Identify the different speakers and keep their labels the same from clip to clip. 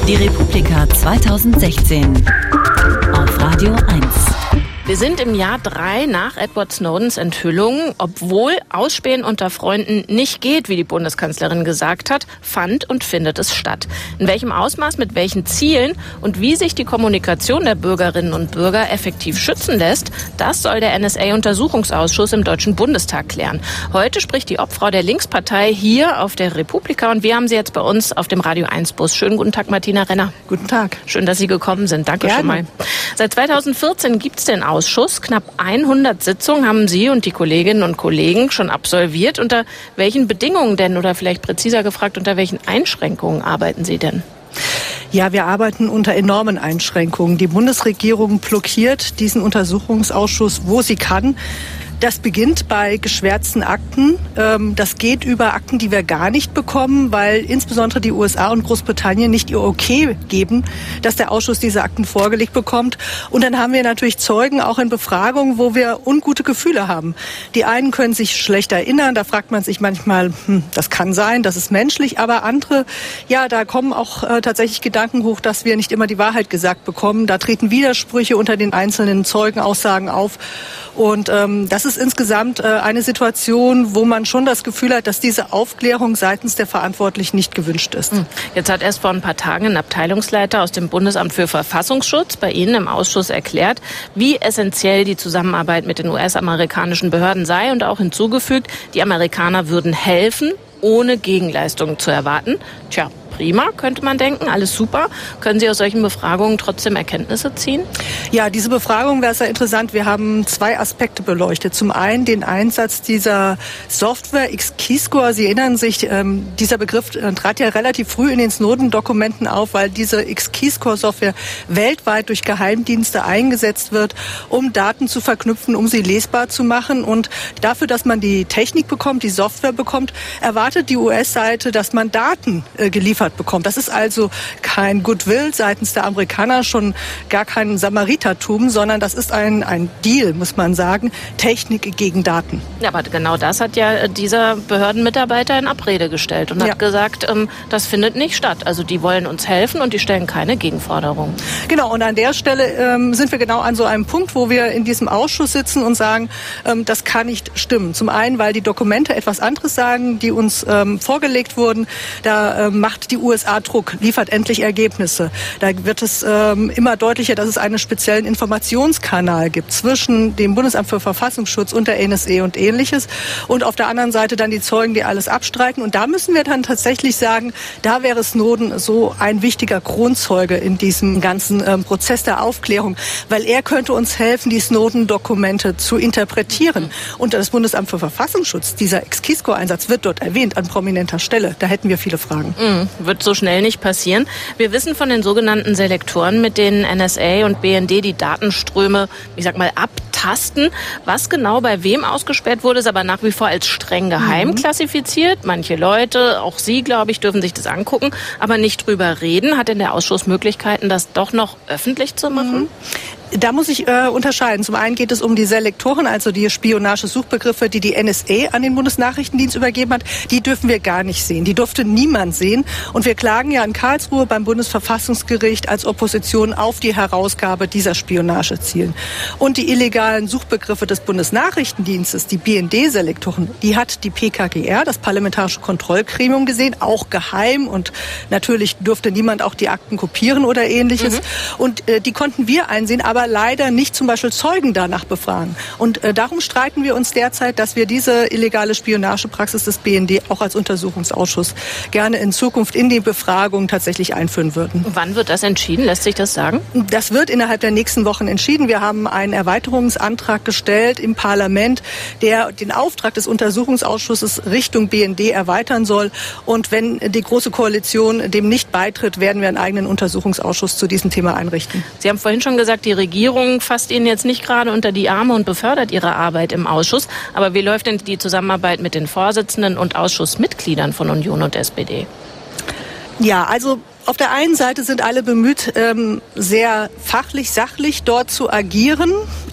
Speaker 1: Die Republika 2016 auf Radio 1.
Speaker 2: Wir sind im Jahr 3 nach Edward Snowdens Enthüllung. Obwohl Ausspähen unter Freunden nicht geht, wie die Bundeskanzlerin gesagt hat, fand und findet es statt. In welchem Ausmaß, mit welchen Zielen und wie sich die Kommunikation der Bürgerinnen und Bürger effektiv schützen lässt, das soll der NSA-Untersuchungsausschuss im Deutschen Bundestag klären. Heute spricht die Obfrau der Linkspartei hier auf der Republika und wir haben sie jetzt bei uns auf dem Radio 1-Bus. Schönen guten Tag, Martina Renner.
Speaker 3: Guten Tag.
Speaker 2: Schön, dass Sie gekommen sind. Danke schon mal. Seit 2014 gibt es den Ausschuss. Knapp 100 Sitzungen haben Sie und die Kolleginnen und Kollegen schon absolviert. Unter welchen Bedingungen denn oder vielleicht präziser gefragt, unter welchen Einschränkungen arbeiten Sie denn?
Speaker 3: Ja, wir arbeiten unter enormen Einschränkungen. Die Bundesregierung blockiert diesen Untersuchungsausschuss, wo sie kann. Das beginnt bei geschwärzten Akten. Das geht über Akten, die wir gar nicht bekommen, weil insbesondere die USA und Großbritannien nicht ihr Okay geben, dass der Ausschuss diese Akten vorgelegt bekommt. Und dann haben wir natürlich Zeugen auch in Befragungen, wo wir ungute Gefühle haben. Die einen können sich schlecht erinnern, da fragt man sich manchmal, das kann sein, das ist menschlich, aber andere, ja, da kommen auch tatsächlich Gedanken hoch, dass wir nicht immer die Wahrheit gesagt bekommen. Da treten Widersprüche unter den einzelnen Zeugenaussagen auf. Und das ist insgesamt eine Situation, wo man schon das Gefühl hat, dass diese Aufklärung seitens der Verantwortlichen nicht gewünscht ist.
Speaker 2: Jetzt hat erst vor ein paar Tagen ein Abteilungsleiter aus dem Bundesamt für Verfassungsschutz bei Ihnen im Ausschuss erklärt, wie essentiell die Zusammenarbeit mit den US-amerikanischen Behörden sei und auch hinzugefügt, die Amerikaner würden helfen, ohne Gegenleistungen zu erwarten. Tja, prima, könnte man denken, alles super. Können Sie aus solchen Befragungen trotzdem Erkenntnisse ziehen?
Speaker 3: Ja, diese Befragung wäre sehr interessant. Wir haben 2 Aspekte beleuchtet. Zum einen den Einsatz dieser Software X-Keyscore. Sie erinnern sich, dieser Begriff trat ja relativ früh in den Snowden-Dokumenten auf, weil diese X-Keyscore-Software weltweit durch Geheimdienste eingesetzt wird, um Daten zu verknüpfen, um sie lesbar zu machen. Und dafür, dass man die Technik bekommt, die Software bekommt, erwartet die US-Seite, dass man Daten geliefert bekommt. Das ist also kein Goodwill seitens der Amerikaner, schon gar kein Samaritertum, sondern das ist ein Deal, muss man sagen, Technik gegen Daten.
Speaker 2: Ja, aber genau das hat ja dieser Behördenmitarbeiter in Abrede gestellt und hat gesagt, das findet nicht statt. Also die wollen uns helfen und die stellen keine Gegenforderung.
Speaker 3: Genau, und an der Stelle sind wir genau an so einem Punkt, wo wir in diesem Ausschuss sitzen und sagen, das kann nicht stimmen. Zum einen, weil die Dokumente etwas anderes sagen, die uns vorgelegt wurden. Da macht die USA Druck, liefert endlich Ergebnisse. Da wird es immer deutlicher, dass es einen speziellen Informationskanal gibt zwischen dem Bundesamt für Verfassungsschutz und der NSA und Ähnliches. Und auf der anderen Seite dann die Zeugen, die alles abstreiten. Und da müssen wir dann tatsächlich sagen, da wäre Snowden so ein wichtiger Kronzeuge in diesem ganzen Prozess der Aufklärung, weil er könnte uns helfen, die Snowden-Dokumente zu interpretieren. Und das Bundesamt für Verfassungsschutz, dieser X-Keyscore-Einsatz wird dort erwähnt an prominenter Stelle. Da hätten wir viele Fragen.
Speaker 2: Wird so schnell nicht passieren. Wir wissen von den sogenannten Selektoren, mit denen NSA und BND die Datenströme, ich sag mal, abtasten. Was genau bei wem ausgesperrt wurde, ist aber nach wie vor als streng geheim klassifiziert. Manche Leute, auch Sie, glaube ich, dürfen sich das angucken, aber nicht drüber reden. Hat denn der Ausschuss Möglichkeiten, das doch noch öffentlich zu machen?
Speaker 3: Da muss ich unterscheiden. Zum einen geht es um die Selektoren, also die Spionagesuchbegriffe, die die NSA an den Bundesnachrichtendienst übergeben hat. Die dürfen wir gar nicht sehen. Die durfte niemand sehen. Und wir klagen ja in Karlsruhe beim Bundesverfassungsgericht als Opposition auf die Herausgabe dieser Spionagezielen. Und die illegalen Suchbegriffe des Bundesnachrichtendienstes, die BND-Selektoren, die hat die PKGR, das Parlamentarische Kontrollgremium, gesehen, auch geheim. Und natürlich durfte niemand auch die Akten kopieren oder Ähnliches. Und die konnten wir einsehen, aber leider nicht zum Beispiel Zeugen danach befragen. Und darum streiten wir uns derzeit, dass wir diese illegale Spionagepraxis des BND auch als Untersuchungsausschuss gerne in Zukunft in die Befragung tatsächlich einführen würden.
Speaker 2: Wann wird das entschieden? Lässt sich das sagen?
Speaker 3: Das wird innerhalb der nächsten Wochen entschieden. Wir haben einen Erweiterungsantrag gestellt im Parlament, der den Auftrag des Untersuchungsausschusses Richtung BND erweitern soll. Und wenn die Große Koalition dem nicht beitritt, werden wir einen eigenen Untersuchungsausschuss zu diesem Thema einrichten.
Speaker 2: Sie haben vorhin schon gesagt, die Regierung fasst Ihnen jetzt nicht gerade unter die Arme und befördert Ihre Arbeit im Ausschuss. Aber wie läuft denn die Zusammenarbeit mit den Vorsitzenden und Ausschussmitgliedern von Union und SPD?
Speaker 3: Ja, also auf der einen Seite sind alle bemüht, sehr fachlich, sachlich dort zu agieren.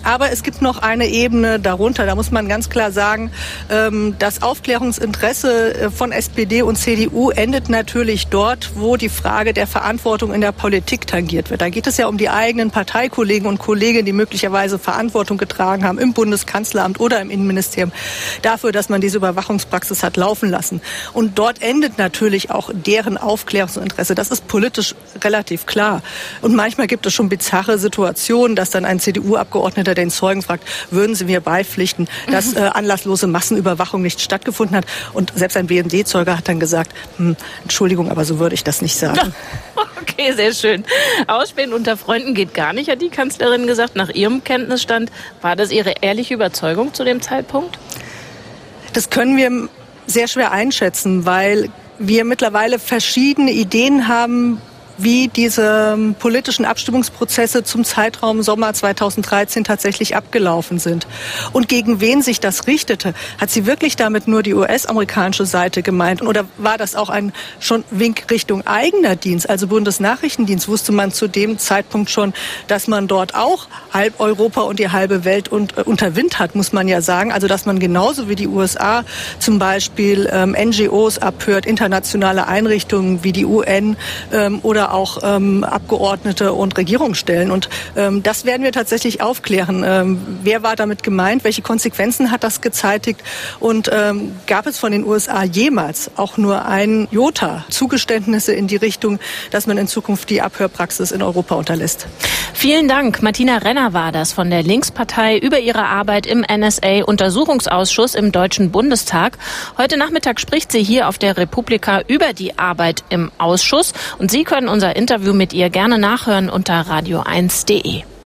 Speaker 3: Aber es gibt noch eine Ebene darunter. Da muss man ganz klar sagen, das Aufklärungsinteresse von SPD und CDU endet natürlich dort, wo die Frage der Verantwortung in der Politik tangiert wird. Da geht es ja um die eigenen Parteikollegen und Kolleginnen, die möglicherweise Verantwortung getragen haben im Bundeskanzleramt oder im Innenministerium dafür, dass man diese Überwachungspraxis hat laufen lassen. Und dort endet natürlich auch deren Aufklärungsinteresse. Das ist politisch relativ klar. Und manchmal gibt es schon bizarre Situationen, dass dann ein CDU-Abgeordneter den Zeugen fragt, würden Sie mir beipflichten, dass anlasslose Massenüberwachung nicht stattgefunden hat? Und selbst ein BND-Zeuge hat dann gesagt, Entschuldigung, aber so würde ich das nicht sagen.
Speaker 2: Okay, sehr schön. Ausspähen unter Freunden geht gar nicht, hat die Kanzlerin gesagt. Nach ihrem Kenntnisstand, war das ihre ehrliche Überzeugung zu dem Zeitpunkt?
Speaker 3: Das können wir sehr schwer einschätzen, weil wir mittlerweile verschiedene Ideen haben, wie diese politischen Abstimmungsprozesse zum Zeitraum Sommer 2013 tatsächlich abgelaufen sind. Und gegen wen sich das richtete? Hat sie wirklich damit nur die US-amerikanische Seite gemeint? Oder war das auch ein schon Wink Richtung eigener Dienst, also Bundesnachrichtendienst? Wusste man zu dem Zeitpunkt schon, dass man dort auch halb Europa und die halbe Welt unter Wind hat, muss man ja sagen. Also dass man genauso wie die USA zum Beispiel NGOs abhört, internationale Einrichtungen wie die UN oder auch Abgeordnete und Regierungsstellen. Und das werden wir tatsächlich aufklären. Wer war damit gemeint? Welche Konsequenzen hat das gezeitigt? Und gab es von den USA jemals auch nur ein Jota Zugeständnisse in die Richtung, dass man in Zukunft die Abhörpraxis in Europa unterlässt?
Speaker 2: Vielen Dank. Martina Renner war das von der Linkspartei über ihre Arbeit im NSA-Untersuchungsausschuss im Deutschen Bundestag. Heute Nachmittag spricht sie hier auf der Republika über die Arbeit im Ausschuss. Und Sie können unser Interview mit ihr gerne nachhören unter radio1.de.